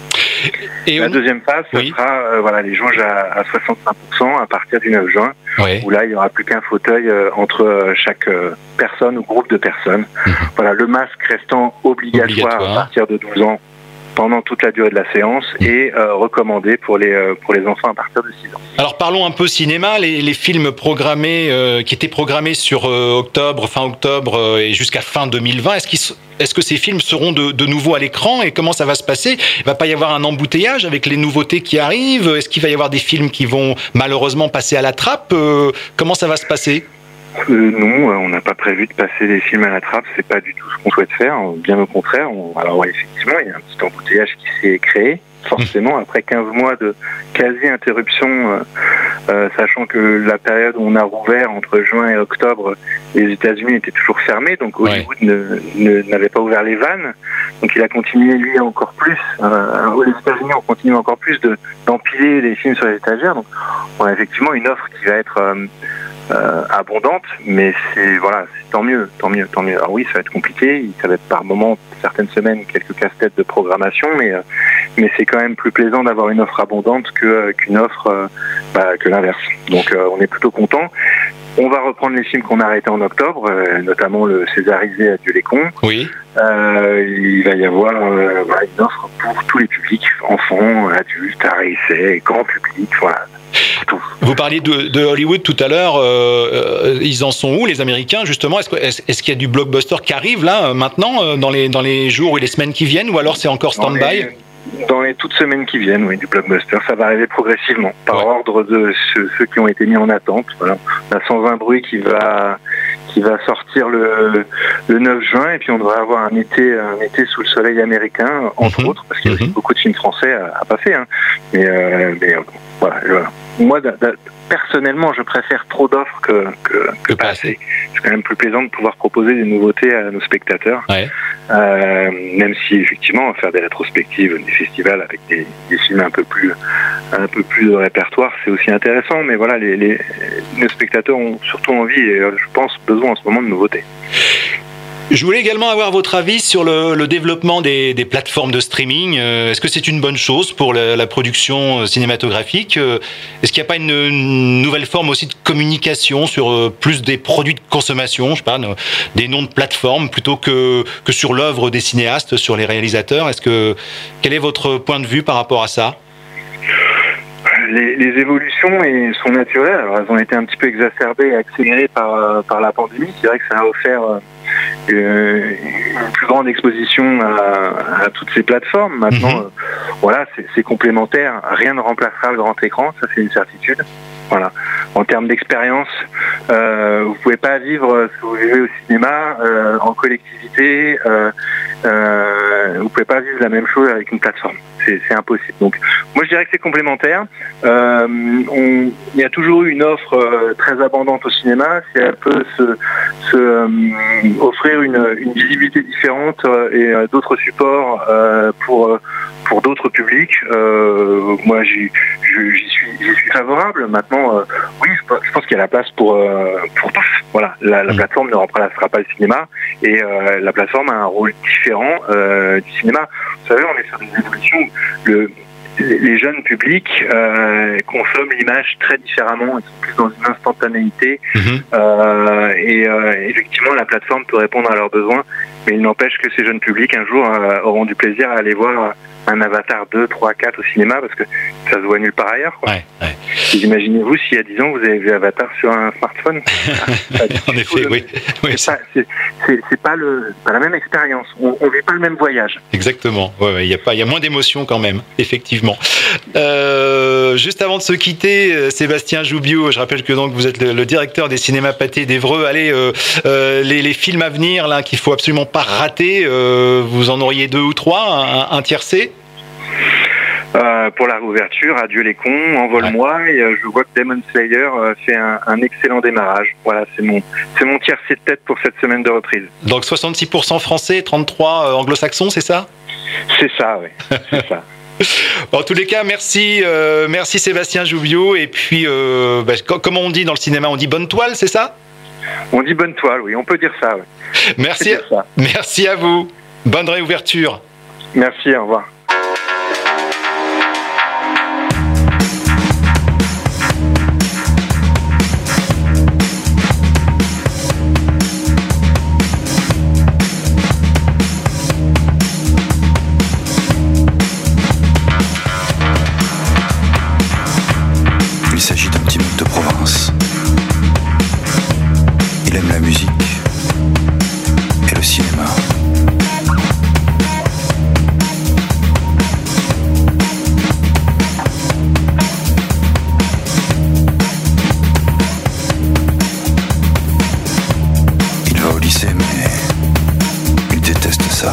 Et la deuxième phase, ce sera les jauges à 65% à partir du 9 juin, où là, il n'y aura plus qu'un fauteuil entre chaque personne ou groupe de personnes. Voilà, le masque restant obligatoire à partir de 12 ans pendant toute la durée de la séance et recommandé pour les enfants à partir de 6 ans. Alors parlons un peu cinéma, les films programmés qui étaient programmés sur fin octobre et jusqu'à fin 2020, est-ce que ces films seront de nouveau à l'écran et comment ça va se passer? Il va pas y avoir un embouteillage avec les nouveautés qui arrivent? Est-ce qu'il va y avoir des films qui vont malheureusement passer à la trappe? Comment ça va se passer? Non, on n'a pas prévu de passer des films à la trappe, c'est pas du tout ce qu'on souhaite faire, bien au contraire. Alors effectivement, il y a un petit embouteillage qui s'est créé, forcément, après 15 mois de quasi-interruption, sachant que la période où on a rouvert entre juin et octobre, les États-Unis étaient toujours fermés, donc Hollywood n'avait pas ouvert les vannes, donc il a continué lui encore plus, les États-Unis ont continué encore plus d'empiler les films sur les étagères, donc on a effectivement une offre qui va être abondante, mais c'est tant mieux. Alors oui, ça va être compliqué, ça va être par moments, certaines semaines, quelques casse-têtes de programmation, mais mais c'est quand même plus plaisant d'avoir une offre abondante qu'une offre que l'inverse. Donc on est plutôt content. On va reprendre les films qu'on a arrêtés en octobre, notamment le Césarisé Adieu les cons. Oui. Il va y avoir une offre pour tous les publics, enfants, adultes, arrêts essais, grand public, voilà. Vous parliez de Hollywood tout à l'heure, ils en sont où les Américains justement? Est-ce qu'il y a du blockbuster qui arrive là maintenant dans les jours et les semaines qui viennent, ou alors c'est encore stand-by? Dans les toutes semaines qui viennent, oui, du blockbuster, ça va arriver progressivement, par ordre de ceux qui ont été mis en attente. Voilà. On a Sans un bruit qui va sortir le 9 juin, et puis on devrait avoir un été sous le soleil américain, entre autres, parce qu'il y a aussi beaucoup de films français à passer. Hein. Mais voilà. Moi, personnellement, je préfère trop d'offres que pas assez. C'est quand même plus plaisant de pouvoir proposer des nouveautés à nos spectateurs. Ouais. Même si effectivement faire des rétrospectives, des festivals avec des films un peu plus de répertoire, c'est aussi intéressant. Mais voilà, nos spectateurs ont surtout envie et je pense besoin en ce moment de nouveautés. Je voulais également avoir votre avis sur le développement des plateformes de streaming. Est-ce que c'est une bonne chose pour la production cinématographique? Est-ce qu'il n'y a pas une nouvelle forme aussi de communication sur plus des produits de consommation, je sais pas, des noms de plateformes, plutôt que sur l'œuvre des cinéastes, sur les réalisateurs? Quel est votre point de vue par rapport à ça? Les évolutions sont naturelles. Alors, elles ont été un petit peu exacerbées et accélérées par la pandémie. C'est vrai que ça a offert une plus grande exposition à toutes ces plateformes. Maintenant, voilà, c'est complémentaire. Rien ne remplacera le grand écran, ça c'est une certitude. Voilà. En termes d'expérience, vous pouvez pas vivre ce que vous vivez au cinéma en collectivité. Vous pouvez pas vivre la même chose avec une plateforme. C'est impossible. Donc, moi, je dirais que c'est complémentaire. Il y a toujours eu une offre très abondante au cinéma. Si elle peut offrir une visibilité différente et d'autres supports pour d'autres publics, moi, j'y suis favorable. Maintenant, oui, je pense qu'il y a la place pour tous. Voilà, la plateforme ne remplacera pas le cinéma et la plateforme a un rôle différent du cinéma. Vous savez, on est sur des évolutions. Les jeunes publics consomment l'image très différemment, ils sont plus dans une instantanéité et effectivement la plateforme peut répondre à leurs besoins, mais il n'empêche que ces jeunes publics un jour auront du plaisir à aller voir un Avatar 2, 3, 4 au cinéma parce que ça se voit nulle part ailleurs. Quoi. Ouais. Imaginez-vous s'il y a 10 ans vous avez vu Avatar sur un smartphone. En effet, oui. C'est pas la même expérience. On vit pas le même voyage. Exactement. Il y a moins d'émotions quand même, effectivement. Juste avant de se quitter, Sébastien Joubiou, je rappelle que donc vous êtes le directeur des cinémas Pathé d'Évreux. Allez, les films à venir là qu'il faut absolument pas rater. Vous en auriez 2 ou 3, un tiercé. Pour la réouverture, Adieu les cons, Envole-moi, et je vois que Demon Slayer fait un excellent démarrage. Voilà, c'est mon tiercé de tête pour cette semaine de reprise. Donc 66% français, 33% anglo-saxons, c'est ça? C'est ça, oui. C'est ça. En tous les cas, merci Sébastien Joubiou. Et puis, comment on dit dans le cinéma, on dit bonne toile, c'est ça? On dit bonne toile, oui, on peut dire ça. Oui. Merci à vous. Bonne réouverture. Merci, au revoir. Il s'agit d'un petit mec de province. Il aime la musique et le cinéma. Il va au lycée, mais il déteste ça.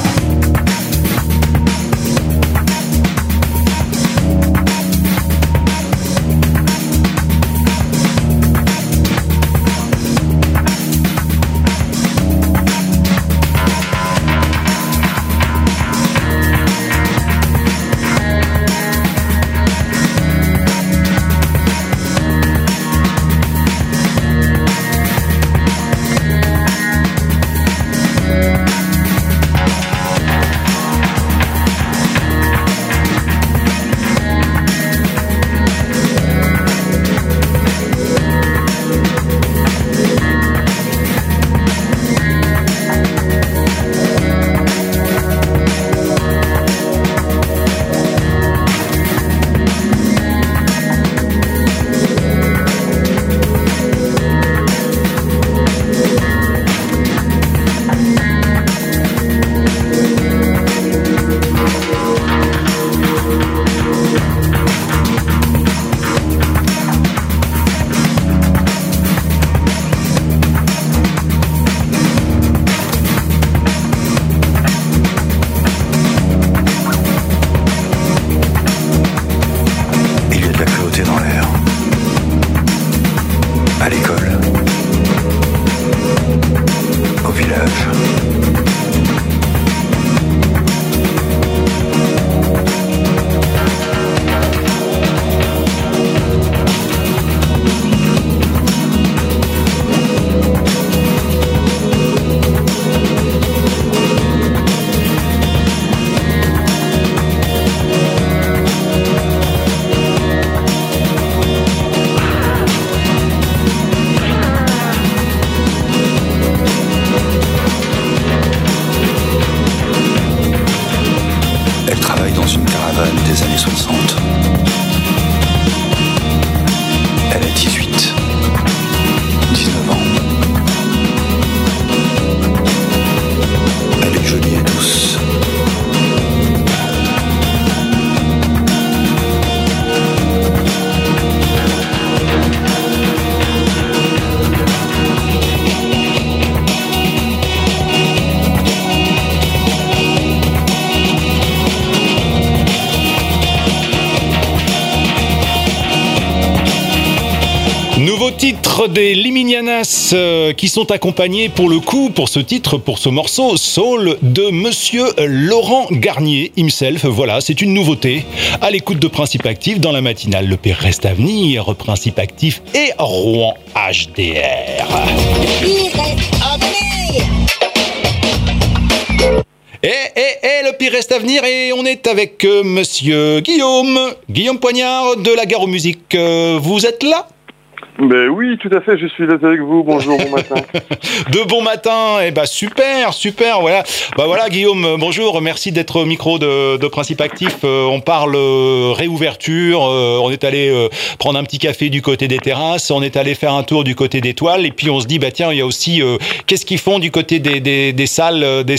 nouveau titre des Liminianas qui sont accompagnés pour le coup, pour ce titre, pour ce morceau, Soul de Monsieur Laurent Garnier himself. Voilà, c'est une nouveauté. À l'écoute de Principe Actif dans la matinale. Le pire reste à venir. Principe Actif et Rouen HDR. Le pire reste à venir et on est avec Monsieur Guillaume Poignard de la Gare aux Musiques. Vous êtes là ? Ben oui, tout à fait, je suis là avec vous. Bonjour, bon matin. De bon matin, super, voilà. Voilà Guillaume, bonjour, merci d'être au micro de Principe Actif. On parle réouverture, on est allé prendre un petit café du côté des terrasses, on est allé faire un tour du côté des toiles, et puis on se dit, tiens, il y a aussi, qu'est-ce qu'ils font du côté des salles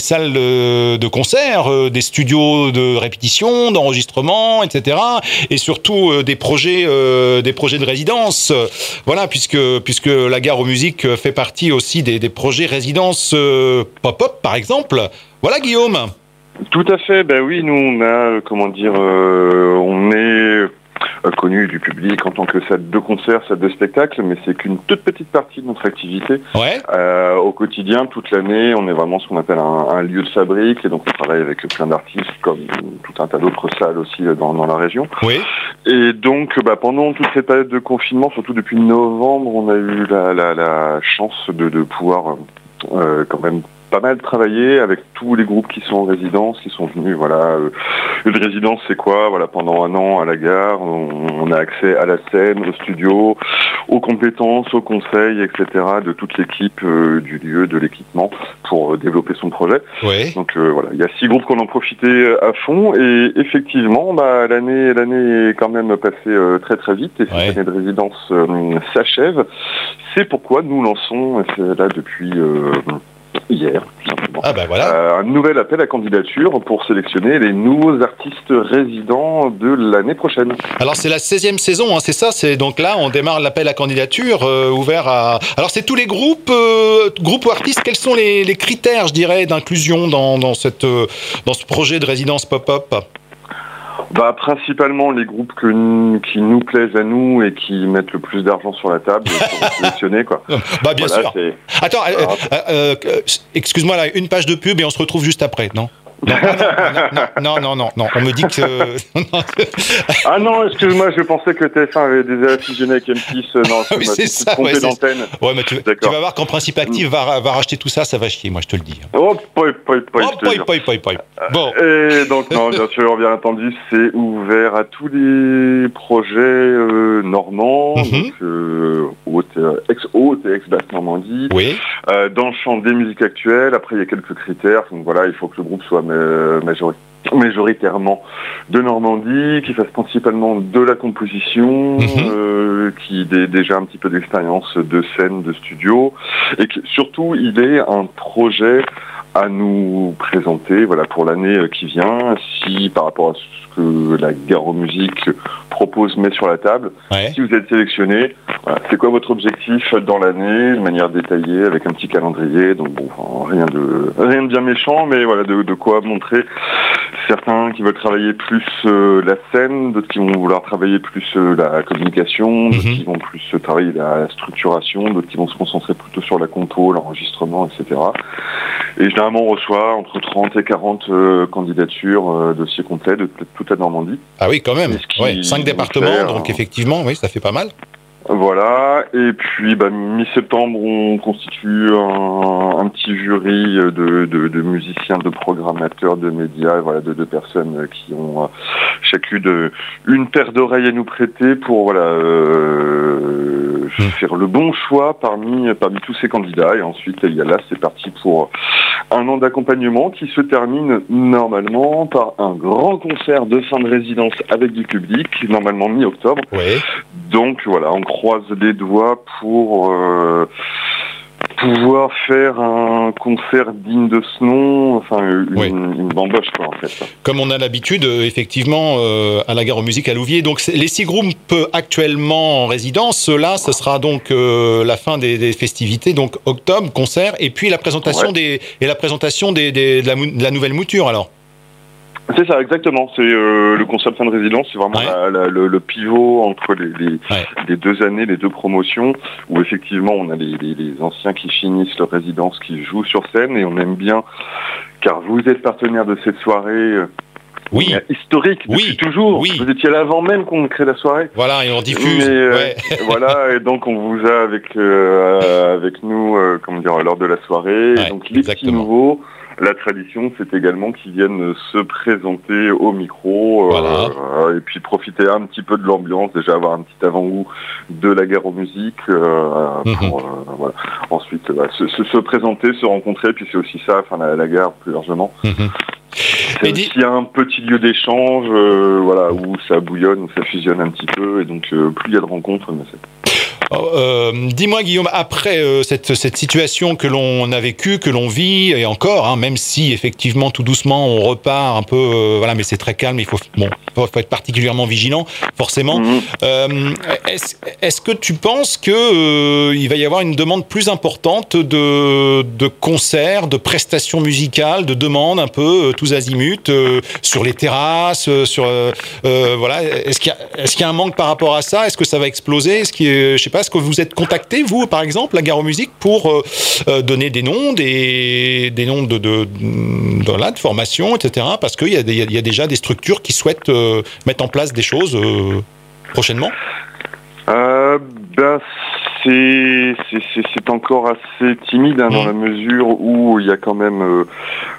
de concert, des studios de répétition, d'enregistrement, etc. Et surtout des projets de résidence. Voilà, puisque la Gare aux Musiques fait partie aussi des projets résidence pop-up, par exemple. Voilà, Guillaume. Tout à fait. Ben oui, nous, on a, on est connu du public en tant que salle de concert, salle de spectacle, mais c'est qu'une toute petite partie de notre activité. Ouais. Au quotidien, toute l'année, on est vraiment ce qu'on appelle un lieu de fabrique, et donc on travaille avec plein d'artistes, comme tout un tas d'autres salles aussi dans la région. Oui. Et donc, pendant toute cette période de confinement, surtout depuis novembre, on a eu la chance de pouvoir quand même pas mal travaillé avec tous les groupes qui sont en résidence, qui sont venus, Une résidence, c'est quoi ? Pendant un an à la gare, on a accès à la scène, au studio, aux compétences, aux conseils, etc. de toute l'équipe du lieu, de l'équipement, pour développer son projet. Oui. Donc il y a 6 groupes qui en ont profité à fond, et effectivement, l'année est quand même passée très très vite, et cette année de résidence s'achève. C'est pourquoi nous lançons, là depuis hier, tout simplement, un nouvel appel à candidature pour sélectionner les nouveaux artistes résidents de l'année prochaine. Alors c'est la 16e saison, c'est ça, donc là on démarre l'appel à candidature ouvert à... Alors c'est tous les groupes ou artistes, quels sont les critères, je dirais, d'inclusion dans ce projet de résidence pop-up ? Principalement les groupes qui nous plaisent à nous et qui mettent le plus d'argent sur la table pour sélectionner, quoi. Bien sûr. Attends, excuse-moi, là, une page de pub et on se retrouve juste après, non ? Non, on me dit que... Ah non, excuse-moi, je pensais que TF1 avait déjà fusionné avec M6. Non, oui, c'est ça, trompé d'antenne. Ouais, mais tu vas voir qu'en Principe Actif va racheter tout ça va chier, moi je te le dis. Oh, poi. Bon. Et donc, non, bien sûr, bien entendu, c'est ouvert à tous les projets normands, donc ex-Haute et ex-Basse-Normandie, oui. Dans le champ des musiques actuelles. Après, il y a quelques critères, donc il faut que le groupe soit majoritairement de Normandie, qui fasse principalement de la composition, qui ait déjà un petit peu d'expérience de scène, de studio, et que surtout il ait un projet à nous présenter pour l'année qui vient, si par rapport à ce que la Gare aux Musiques propose, met sur la table, si vous êtes sélectionné, c'est quoi votre objectif dans l'année, de manière détaillée, avec un petit calendrier, donc rien de bien méchant, mais de quoi montrer certains qui veulent travailler plus la scène, d'autres qui vont vouloir travailler plus la communication, d'autres qui vont plus travailler la structuration, d'autres qui vont se concentrer plutôt sur la compo, l'enregistrement, etc. Et généralement, on reçoit entre 30 et 40 candidatures, dossiers complets de toute la Normandie. Ah oui, quand même. 5 départements, donc effectivement, oui, ça fait pas mal. Voilà, et puis mi-septembre, on constitue un petit jury de musiciens, de programmateurs, de médias, de personnes qui ont chacune une paire d'oreilles à nous prêter pour faire le bon choix parmi tous ces candidats. Et ensuite, c'est parti pour un an d'accompagnement qui se termine normalement par un grand concert de fin de résidence avec du public, normalement mi-octobre. Oui. Donc on croise les doigts pour pouvoir faire un concert digne de ce nom, une bamboche, en fait. Comme on a l'habitude, effectivement, à la Gare aux Musiques à Louviers. Donc les 6 groupes actuellement en résidence, là, ce sera donc la fin des festivités, donc octobre, concert, et puis la présentation de la nouvelle mouture, alors. C'est ça, exactement. C'est le concept de fin de résidence, c'est vraiment le pivot entre les 2 années, les 2 promotions, où effectivement on a les anciens qui finissent leur résidence, qui jouent sur scène, et on aime bien, car vous êtes partenaire de cette soirée historique depuis toujours. Vous étiez là avant même qu'on crée la soirée. Voilà, et on diffuse. Voilà, et donc on vous a avec nous, lors de la soirée. Et donc les petits nouveaux. La tradition, c'est également qu'ils viennent se présenter au micro et puis profiter un petit peu de l'ambiance, déjà avoir un petit avant-goût de la guerre aux musiques, pour ensuite se présenter, se rencontrer, puis c'est aussi ça, la guerre plus largement. C'est aussi un petit lieu d'échange, où ça bouillonne, où ça fusionne un petit peu, et donc plus il y a de rencontres, mieux c'est. Dis-moi Guillaume, après cette situation que l'on a vécue, que l'on vit, et encore, même si effectivement tout doucement on repart un peu, mais c'est très calme, il faut être particulièrement vigilant, forcément. Est-ce que tu penses que il va y avoir une demande plus importante de concerts, de prestations musicales, de demandes un peu tous azimuts sur les terrasses, Est-ce qu'il y a un manque par rapport à ça? Est-ce que ça va exploser? Est-ce que vous êtes contacté, vous, par exemple, la Gare aux Musiques, pour donner des noms, de formation, etc. Parce qu'il y a déjà des structures qui souhaitent mettre en place des choses prochainement. C'est encore assez timide dans la mesure où il y a quand même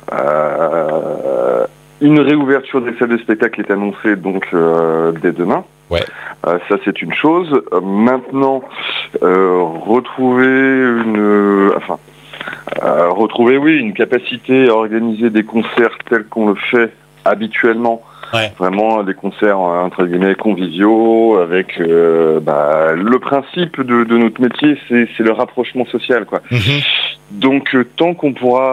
une réouverture des salles de spectacle qui est annoncée dès demain. Ça c'est une chose. Maintenant, retrouver une capacité à organiser des concerts tels qu'on le fait habituellement. Vraiment des concerts entre guillemets conviviaux avec le principe de notre métier, c'est le rapprochement social, quoi. Donc tant qu'on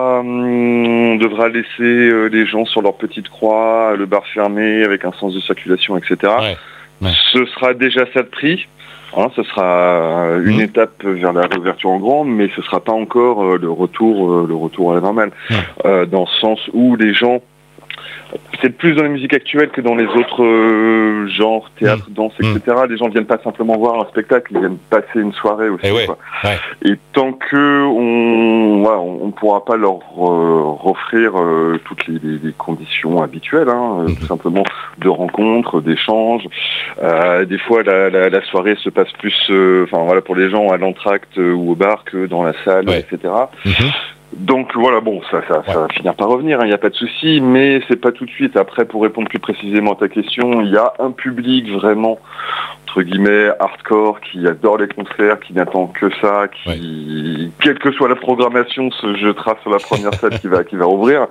devra laisser les gens sur leur petite croix, le bar fermé avec un sens de circulation, etc. Ce sera déjà ça de prix. Ce sera une étape vers la réouverture en grand, mais ce sera pas encore le retour à la normale, dans le sens où les gens, c'est plus dans la musique actuelle que dans les autres genres, théâtre, danse, etc. Les gens viennent pas simplement voir un spectacle, ils viennent passer une soirée aussi. Et tant que on pourra pas leur offrir toutes les conditions habituelles, tout simplement de rencontres, d'échanges. Des fois, la soirée se passe plus, pour les gens à l'entracte ou au bar que dans la salle, etc. Donc ça va finir par revenir, il n'y a pas de souci, mais c'est pas tout de suite. Après, pour répondre plus précisément à ta question, il y a un public vraiment, entre guillemets, hardcore, qui adore les concerts, qui n'attend que ça, quelle que soit la programmation, se jettera sur la première salle qui va ouvrir.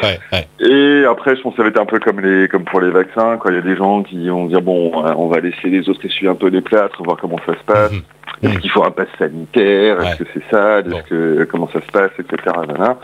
Et après, je pense que ça va être un peu comme pour les vaccins, quand il y a des gens qui vont dire, on va laisser les autres essuyer un peu les plâtres, voir comment ça se passe. Est-ce qu'il faut un pass sanitaire? Est-ce que c'est ça? Comment ça se passe, etc.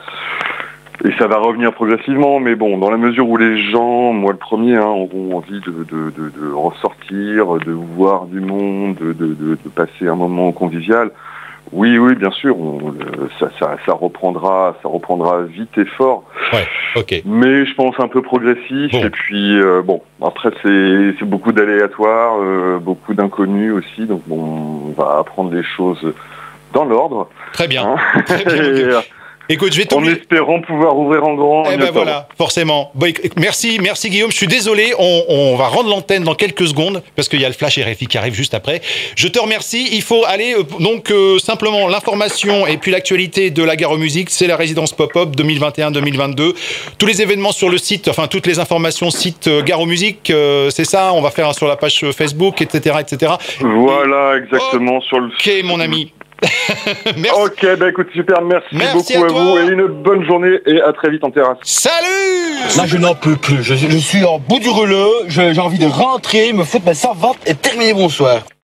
Et ça va revenir progressivement, mais dans la mesure où les gens, moi le premier, auront envie de ressortir, de voir du monde, de passer un moment convivial. Oui, bien sûr, ça reprendra vite et fort. Mais je pense un peu progressif. Et puis après c'est beaucoup d'aléatoires, beaucoup d'inconnus aussi. Donc on va apprendre les choses dans l'ordre. Très bien. Très bien. Écoute, je vais en espérant pouvoir ouvrir en grand. Voilà, forcément. Merci Guillaume. Je suis désolé, on va rendre l'antenne dans quelques secondes parce qu'il y a le flash RFI qui arrive juste après. Je te remercie. Il faut aller simplement l'information et puis l'actualité de la Gare aux Musiques, c'est la résidence pop-up 2021-2022. Tous les événements sur le site, toutes les informations site Gare aux Musiques, c'est ça. On va faire sur la page Facebook, etc., etc. Voilà, exactement sur le. Ok, mon ami. Merci. Ok, écoute, super, merci beaucoup à vous et une bonne journée et à très vite en terrasse. Salut! Là, je n'en peux plus, je suis en bout du rouleau, j'ai envie de rentrer, me foutre ma servante et terminer, bonsoir.